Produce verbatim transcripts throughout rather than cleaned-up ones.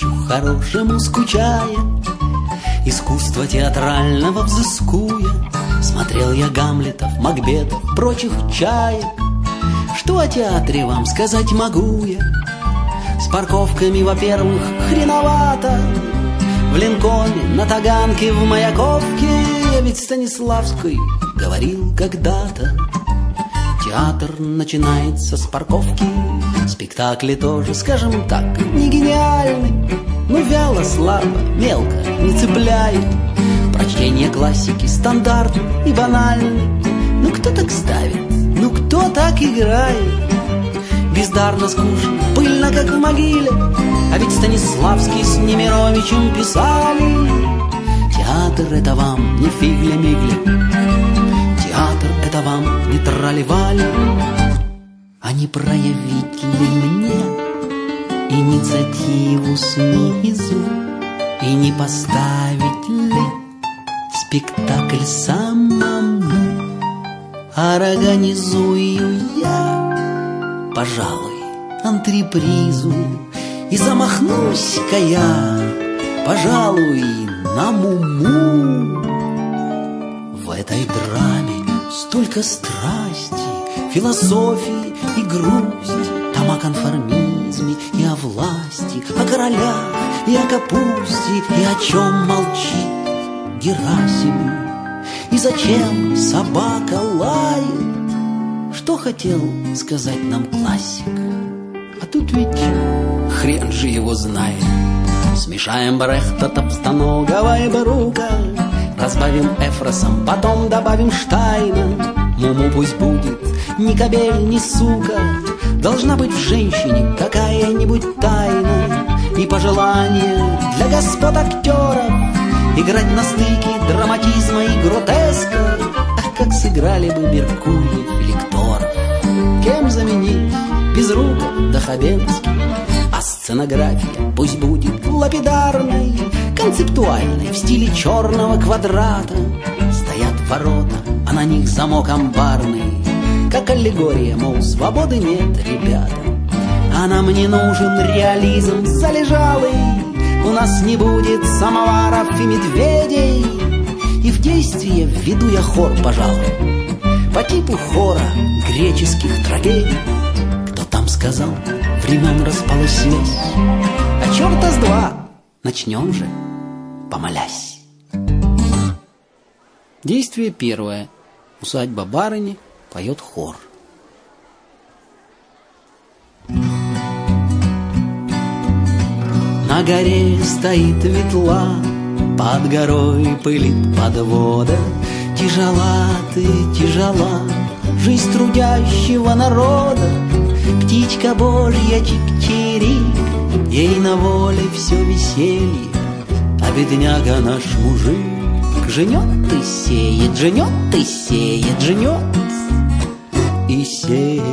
зрелищу хорошему скучая, искусства театрального взыскуя, смотрел я Гамлетов, Макбетов, прочих чаек. Что о театре вам сказать могу я? С парковками, во-первых, хреновато. В Линкольне, на Таганке, в Маяковке. Ведь Станиславский говорил когда-то: театр начинается с парковки. Спектакли тоже, скажем так, не гениальны, но вяло, слабо, мелко, не цепляет. Прочтение классики стандартно и банально. Ну кто так ставит? Ну кто так играет? Бездарно, скучно, пыльно, как в могиле. А ведь Станиславский с Немировичем писали: театр — это вам не фигли-мигли, театр — это вам не трали-вали. А не проявить ли мне инициативу снизу и не поставить ли спектакль самому? Организую я, пожалуй, антрепризу, и замахнусь-ка я, пожалуй, на Муму. В этой драме столько страсти, философии и грусти. Там о конформизме и о власти, о королях и о капусте, и о чем молчит Герасим. И зачем собака лает? Что хотел сказать нам классик? А тут ведь хрен же его знает. Смешаем Брехта, Топстоногова и Барука, разбавим Эфросом, потом добавим Штайна. Муму пусть будет ни кобель, ни сука. Должна быть в женщине какая-нибудь тайна и пожелание для господ актеров играть на стыке драматизма и гротеска. Ах, как сыграли бы Меркурий или Лекторов! Кем заменить Безруков да Хабенский? А сценография пусть будет лапидарной, концептуальной, в стиле черного квадрата. Стоят ворота, а на них замок амбарный, как аллегория, мол, свободы нет, ребята. А нам не нужен реализм залежалый. У нас не будет самоваров и медведей. И в действие введу я хор, пожалуй, по типу хора греческих трагедий. Кто там сказал, времен распалась весь? А черта с два, начнем же, помолясь. Действие первое. Усадьба барыни, поет хор. На горе стоит ветла, под горой пылит подвода. Тяжела ты, тяжела жизнь трудящего народа. Птичка божья чик-чирик, ей на воле все веселье. А бедняга наш мужик жнет и сеет, жнет и сеет, жнет и сеет.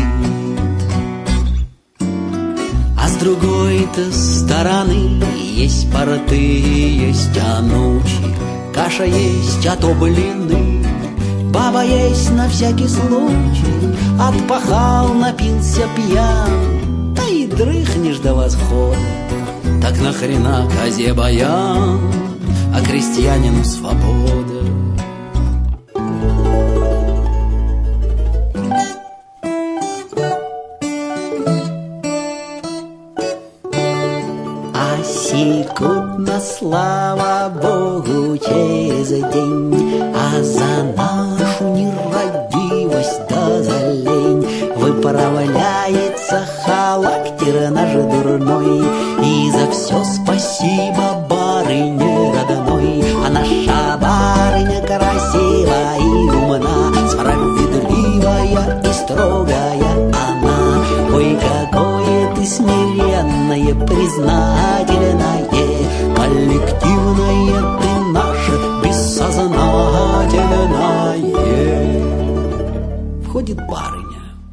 А с другой-то стороны есть порты, есть анучи, каша есть, а то блины. Баба есть на всякий случай, отпахал, напился пьян, да и дрыхнешь до восхода. Так нахрена козе баян, а крестьянину свобода? А секундно, слава Богу, через день, а за нашу нерадивость да за лень выправляется характер наш дурной. И за все спасибо барыне родной. А наша барыня красивая и умна, справедливая и строгая она. Ой, какое ты смиренное, признательное, коллективное ты наше, бессознательное. Входит барыня.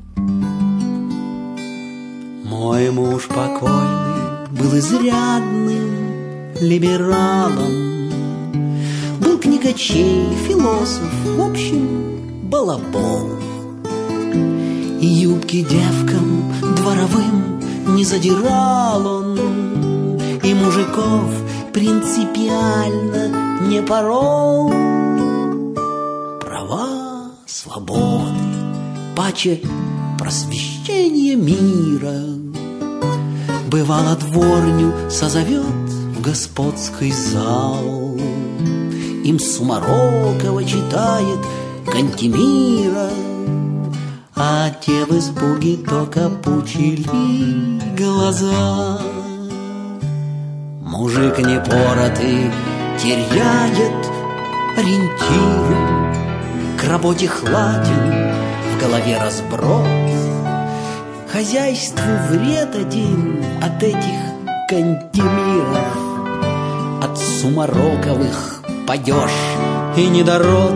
Мой муж покойный был изрядным либералом, был книгачей, философ, в общем, балабол. И юбки девкам дворовым не задирал он, и мужиков принципиально не порол. Права, свободы, паче просвещение мира. Бывало, дворню созовет в господский зал, им Сумарокова читает Кантемира, а те в испуге только пучили глаза. Мужик непоротый теряет ориентиры, к работе хладен, в голове разброд. Хозяйству вред один от этих Кантемиров, от Сумароковых падеж и недород.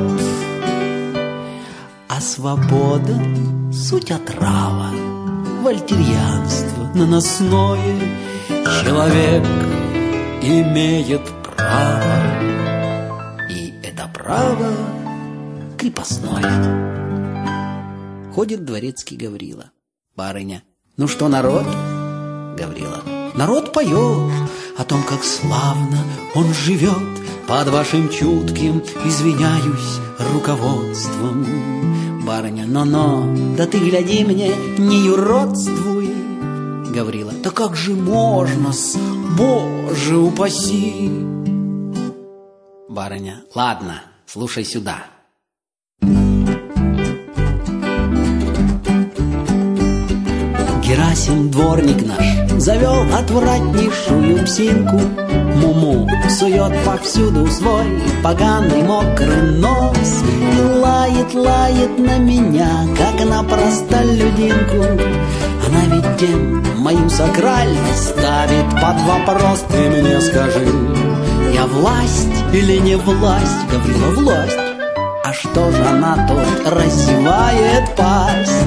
А свобода — суть отрава, вольтерьянство наносное. Человек имеет право, и это право крепостное. Ходит дворецкий Гаврила. Барыня: ну что, народ? Гаврила: народ поет о том, как славно он живет под вашим чутким, извиняюсь, руководством. Барыня: но-но, да ты гляди мне, не юродствуй. Гаврила: да как же можно-с, Боже упаси. Барыня: ладно, слушай сюда. Герасим, дворник наш, завел отвратнейшую псинку. Муму сует повсюду свой поганый мокрый нос и лает, лает на меня, как на простолюдинку. Она ведь тем мою сакральность ставит под вопрос. Ты мне скажи, я власть или не власть? Гаврила: власть. А что же она тут разевает пасть?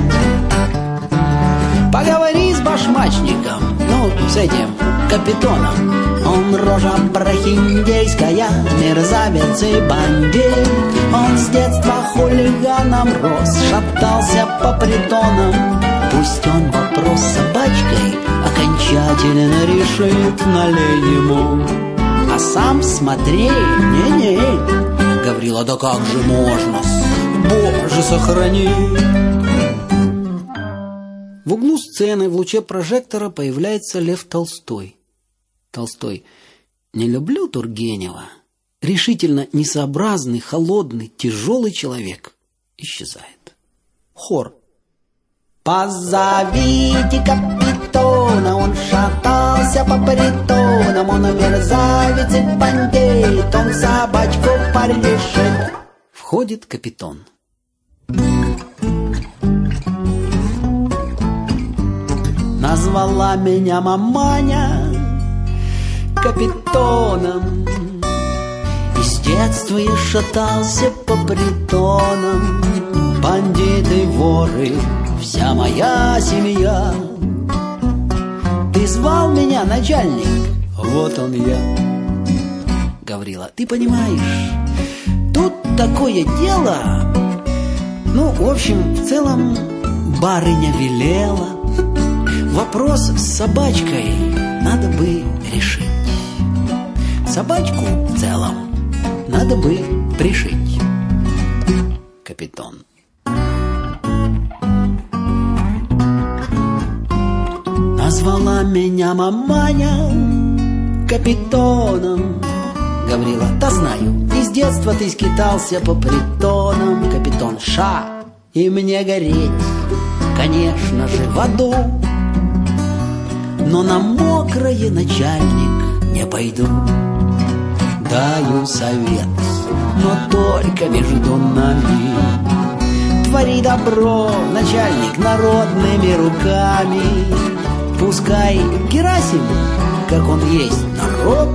Поговори с башмачником, ну, с этим капитоном. Он рожа прохиндейская, мерзавец и бандит. Он с детства хулиганом рос, шатался по притонам. Пусть он вопрос с собачкой окончательно решит, налей ему. А сам смотри, не-не. Гаврила: да как же можно, Боже сохрани. В углу сцены в луче прожектора появляется Лев Толстой. Толстой: не люблю Тургенева. Решительно несообразный, холодный, тяжелый человек. Исчезает. Хор: позовите капитона, он шатался по притонам, он мерзавец и бандит, он собачку порешит. Входит капитон. Назвала меня маманя капитоном, и с детства я шатался по притонам. Бандиты, воры, вся моя семья. Ты звал меня, начальник? Вот он я. Гаврила: ты понимаешь, тут такое дело. Ну, в общем, в целом барыня велела. Вопрос с собачкой надо бы решить. Собачку в целом надо бы пришить. Капитон: назвала меня маманя капитоном. Гаврила: да знаю, и с детства ты скитался по притонам. Капитон: ша, и мне гореть, конечно же, в аду. Но на мокрое, начальник, не пойду. Даю совет, но только между нами. Твори добро, начальник, народными руками. Пускай Герасим, как он есть, народ,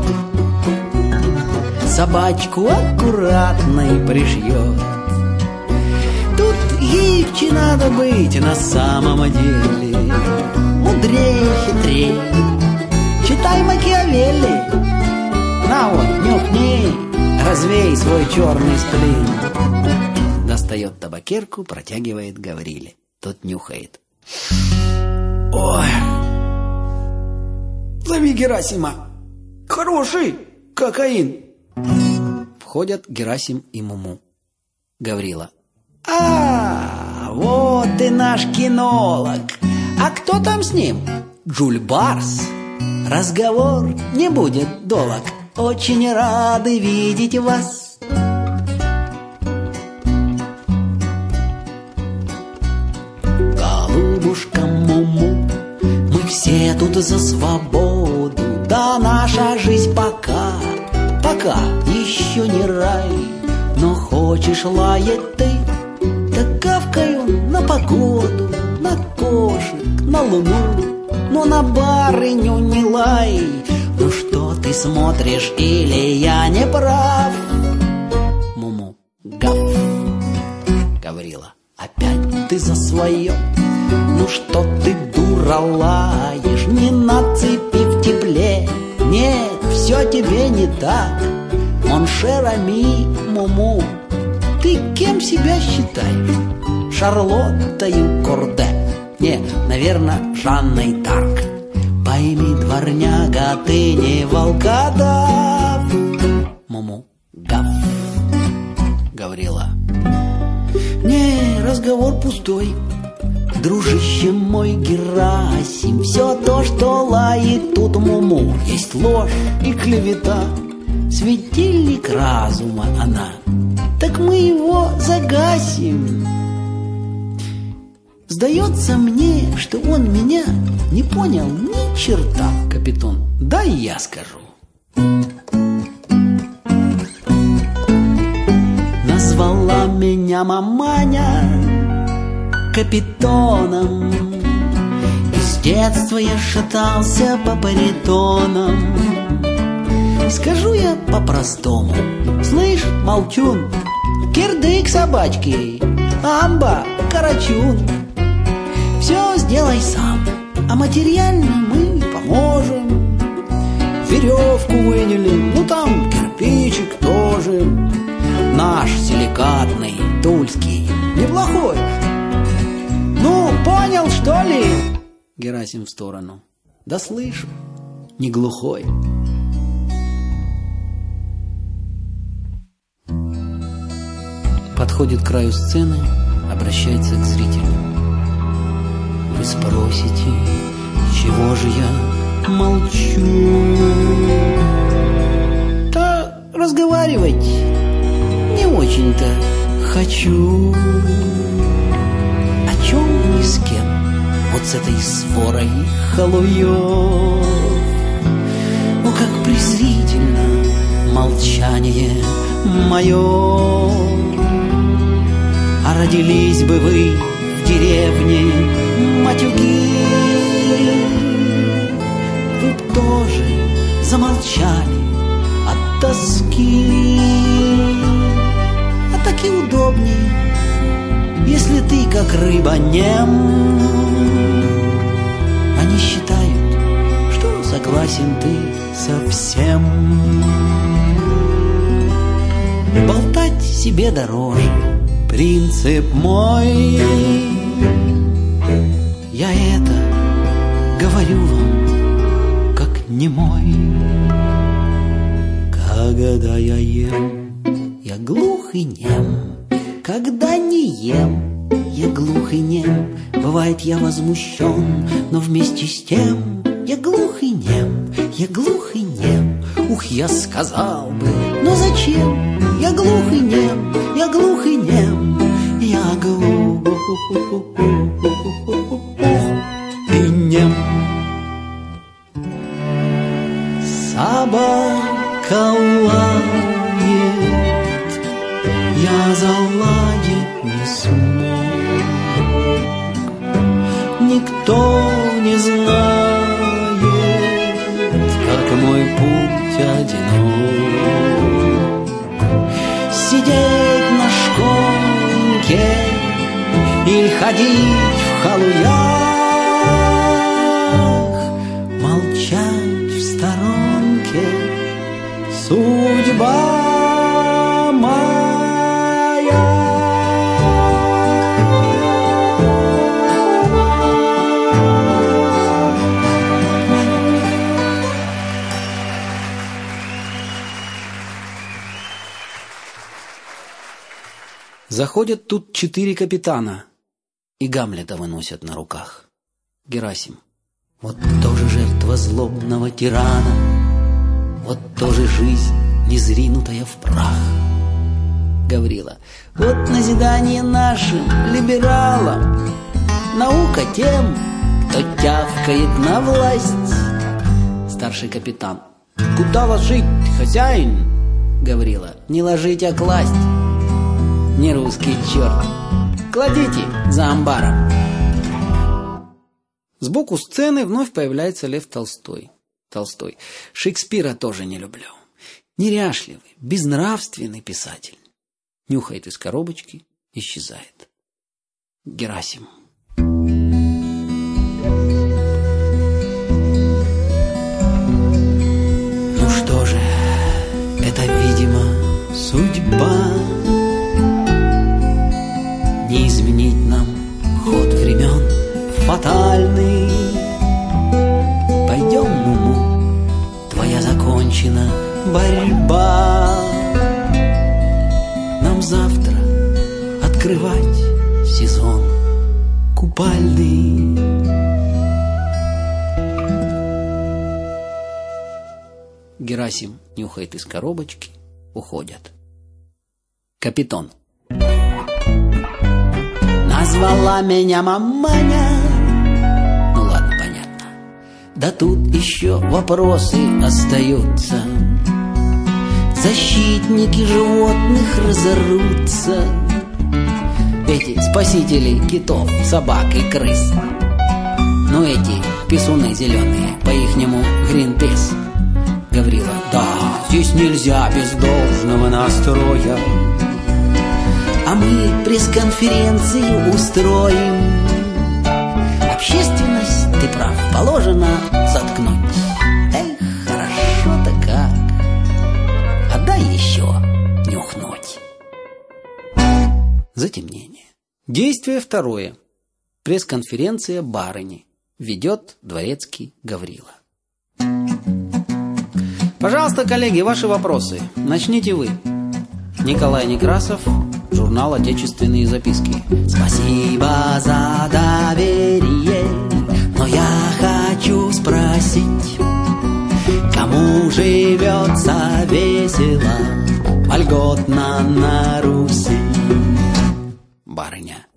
собачку аккуратной пришьет. Тут гибче надо быть на самом деле, мудрее, хитрее. Читай Макиавелли. На вот, нюхни, развей свой черный сплин. Достает табакерку, протягивает Гавриле. Тот нюхает. Ой, лови Герасима. Хороший кокаин. Входят Герасим и Муму. Гаврила. А, вот и наш кинолог. А кто там с ним? Джульбарс. Разговор не будет долг. Очень рады видеть вас. Голубушка Муму, мы все тут за свободу. Да наша жизнь пока, пока еще не рай. Но хочешь лаять ты, так гавкаю на погоду, на кошек, на луну. Но на барыню не лай. Ну что ты смотришь, или я не прав? Муму. Гав. Гаврила. Опять ты за свое. Ну что ты, дура, лаешь? Не на цепи в тепле. Нет, все тебе не так. Моншер Ами, Муму, ты кем себя считаешь? Шарлоттою Корде? Не, наверное, Жанной Дарк. Пойми, дворняга, ты не волкодав. Муму. Гав. Гаврила. Не, разговор пустой. Дружище мой Герасим, все то, что лает тут Муму, есть ложь и клевета. Светильник разума она, так мы его загасим. Сдается мне, что он меня не понял ни черта, капитан. Да и я скажу. Назвала меня маманя капитоном. И с детства я шатался по паритонам. Скажу я по-простому. Слышь, молчун, кирдык собачки, амба, карачун. Все сделай сам, а материально мы поможем. Веревку выняли, ну там кирпичик тоже. Наш силикатный, тульский, неплохой. Ну, понял, что ли? Герасим в сторону. Да слышу, не глухой. Подходит к краю сцены, обращается к зрителю. Вы спросите, чего же я молчу? Да разговаривать не очень-то хочу. О чем ни с кем, вот с этой сворой халуев. О, как презрительно молчание мое. А родились бы вы в деревне, матюги, вы б тоже замолчали от тоски. А так и удобней, если ты как рыба нем. Они считают, что согласен ты со всем. Болтать себе дороже, принцип мой. Я это говорю вам, как немой. Когда я ем, я глух и нем. Когда не ем, я глух и нем. Бывает, я возмущен, но вместе с тем я глух и нем, я глух и нем. Ух, я сказал бы, но зачем? Я глух и нем, я глух и нем. Я глух и нем. Собака лает, я залаять не смог. Никто не знает, как мой путь одинок. Сидеть на шконке или ходить в халуях, молчать в сторонке — судьба моя. Заходят тут четыре капитана и Гамлета выносят на руках. Герасим: вот тоже жертва злобного тирана, вот тоже жизнь, незринутая в прах. Гаврила: вот назидание нашим либералам, наука тем, кто тявкает на власть. Старший капитан: куда ложить, хозяин? Гаврила: не ложить, а класть. Не русский черт, кладите за амбаром. Сбоку сцены вновь появляется Лев Толстой. Толстой: Шекспира тоже не люблю. Неряшливый, безнравственный писатель. Нюхает из коробочки, исчезает. Герасим: ну что же, это, видимо, судьба. Не изменить нам ход времен фатальный. Пойдем, Муму, твоя закончена борьба. Нам завтра открывать сезон купальный. Герасим нюхает из коробочки, уходят. Капитан: назвала меня маманя. Ну ладно, понятно. Да тут еще вопросы остаются. Защитники животных разорутся. Эти спасители китов, собак и крыс. Ну эти писуны зеленые, по-ихнему Гринпис. Гаврила: да, здесь нельзя без должного настроя. А мы пресс-конференцию устроим. Общественность, ты прав, положено заткнуть. Эх, хорошо-то как. А дай еще нюхнуть. Затемнение. Действие второе. Пресс-конференция барыни. Ведет дворецкий Гаврила. Пожалуйста, коллеги, ваши вопросы. Начните вы. Николай Некрасов, журнал «Отечественные записки». Спасибо за доверие, но я хочу спросить, кому живется весело, вольготно на Руси? Барыня: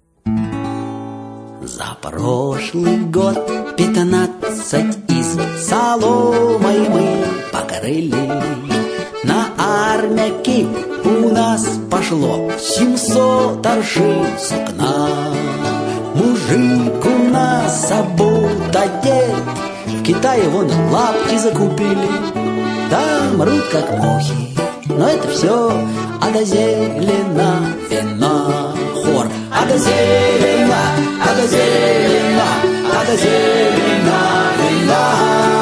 за прошлый год пятнадцать из соломой мы покрыли. На армяки у нас пошло семьсот аршин сукна. Мужик у нас обут одет, в Китае вон лапти закупили. Да, мрут как мухи, но это все ада зелена вина. Хор: ада зелена, ада зелена, ада зелена вина.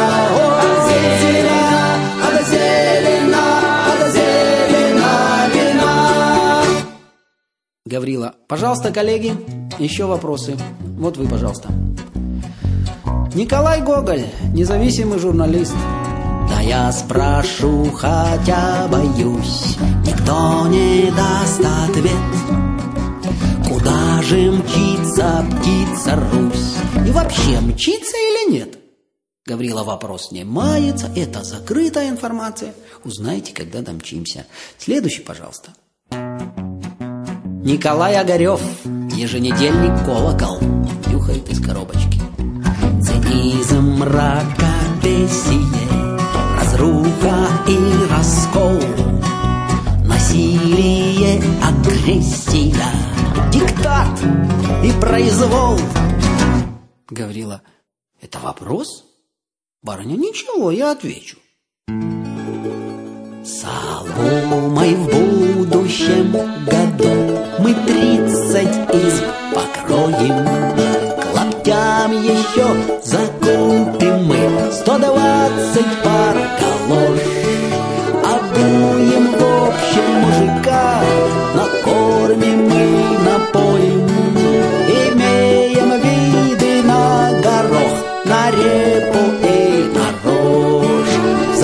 Гаврила: пожалуйста, коллеги, еще вопросы. Вот вы, пожалуйста. Николай Гоголь, независимый журналист. Да я спрошу, хотя боюсь, никто не даст ответ. Куда же мчится птица Русь? И вообще, мчится или нет? Гаврила: вопрос не мается, это закрытая информация. Узнаете, когда домчимся. Следующий, пожалуйста. Николай Огарев, еженедельник «Колокол», нюхает из коробочки. Цинизм, мракобесие, разруха и раскол, насилие, агрессия, диктат и произвол. Гаврила: это вопрос? Барыня: ничего, я отвечу. Соломой в будущем году мы тридцать из покроем. К лаптям еще закупим мы сто двадцать пар галош. Обуем в общем мужика, накормим мы, напоим. Имеем виды на горох, на репу и на рожь. В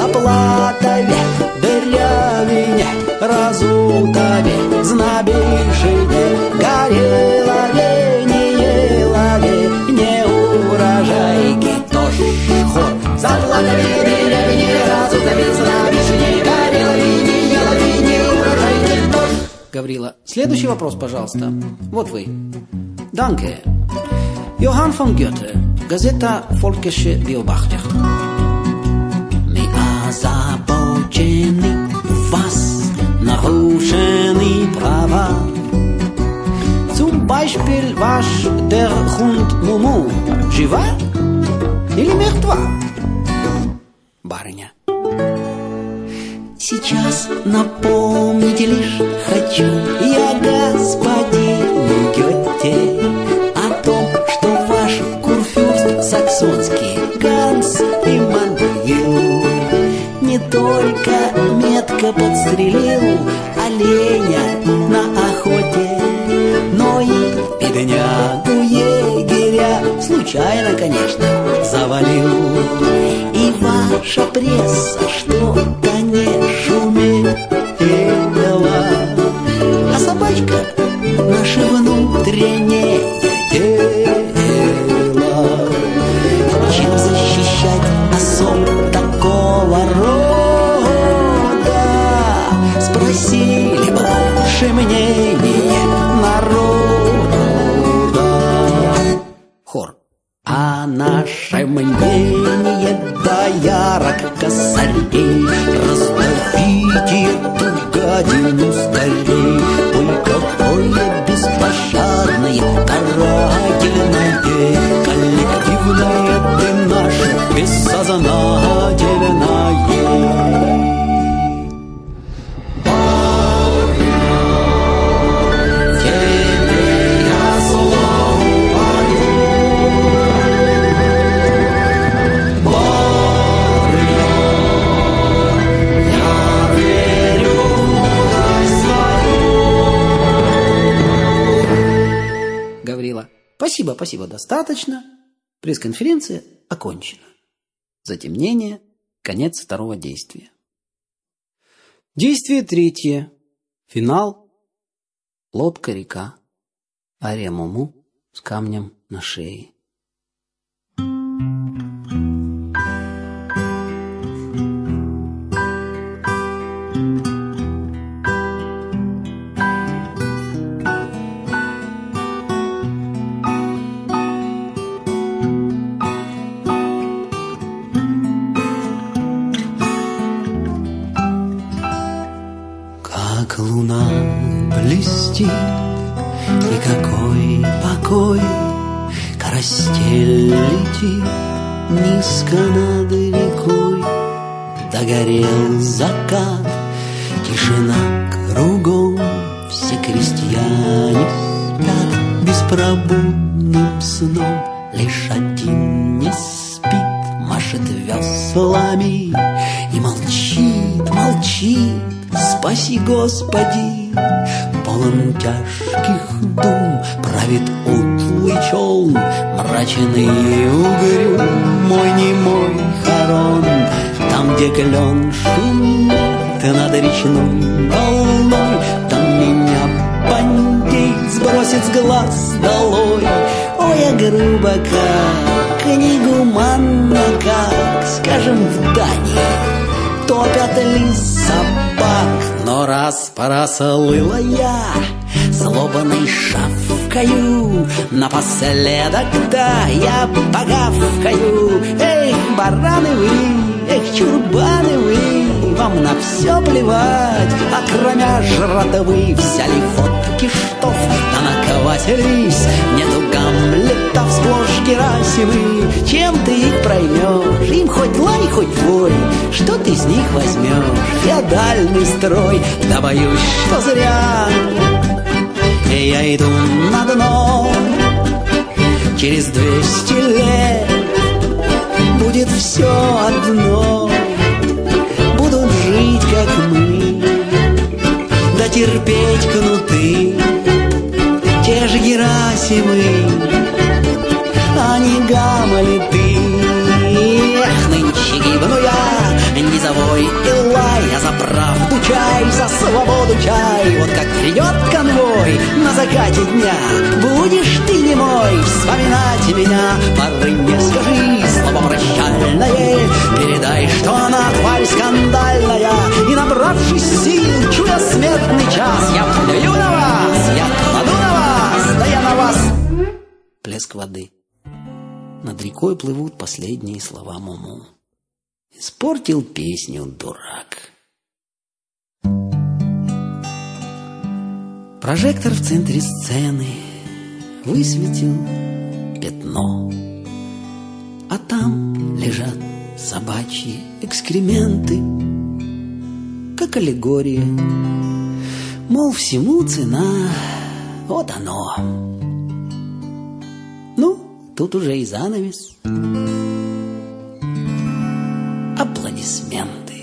Заплатове, Дырявине, Разутове, Знобишине Следующий вопрос, пожалуйста. Вот вы. Danke. Johann von Goethe. Газета Völkische Beobachter. Мы озабочены, у вас нарушены права. Zum Beispiel ваш der Hund Муму жива или мертва? Барыня. Сейчас напомните лишь хочу я господину Гёте о том, что ваш курфюрст саксонский Ганс Иммануил не только метко подстрелил оленя на охоте, но и беднягу егеря случайно, конечно, завалил. И ваша пресса что-то не шумела, а собачка наше внутреннее дело. Чем защищать особ такого рода? Спросили бы лучше мнение народа. Хор. А наше мнение да ярок косарей, раздавите эту гадину скорей. Ой, какое беспощадное, карательное, коллективное ты наше бессознательное. Спасибо, спасибо, достаточно. Пресс-конференция окончена. Затемнение, конец второго действия. Действие третье. Финал. Лодка-река. Ария Муму с камнем на шее. Луна блестит, и какой покой, карастель летит низко над рекой. Догорел закат, тишина кругом, все крестьяне спят беспробудным сном. Лишь один не спит, машет веслами и молчит, молчит. Спаси, Господи, полон тяжких дум, правит утлый челн, мрачен и угрюм. Мой немой хорон, там, где клен шумит над речной волной, там меня бандит сбросит с глаз долой. Ой, я грубо как, негуманно как, скажем, в Дании топят ли собак. Но раз порослыла я, злобной шавкаю, напоследок, да, я погавкаю. Эх, бараны вы, эх, чурбаны вы, вам на все плевать, а кроме жратвы взяли водки штоф, да наквасились. Нету Гамлетов, сплошь Герасимы. Чем ты их проймешь? Им хоть лай, хоть вой, что ты с них возьмешь? Феодальный строй, да боюсь, что зря. И я иду на дно. Через двести лет будет все одно. Будут жить, как мы, да терпеть кнуты. Те же Герасимы, а не Гамлеты. Эх, нынче гибну я, низовой и лай, а за правду чай, за свободу чай. Вот как придет конвой на закате дня, будешь ты немой вспоминать меня. Поры не скажи слово прощальное, передай, что она тварь скандальная. И набравшись сил, чуя смертный час, я плюю на вас плеск воды. Над рекой плывут последние слова Муму. Испортил песню дурак. Прожектор в центре сцены высветил пятно, а там лежат собачьи экскременты, как аллегория, мол, всему цена, вот оно. Ну, тут уже и занавес. Аплодисменты.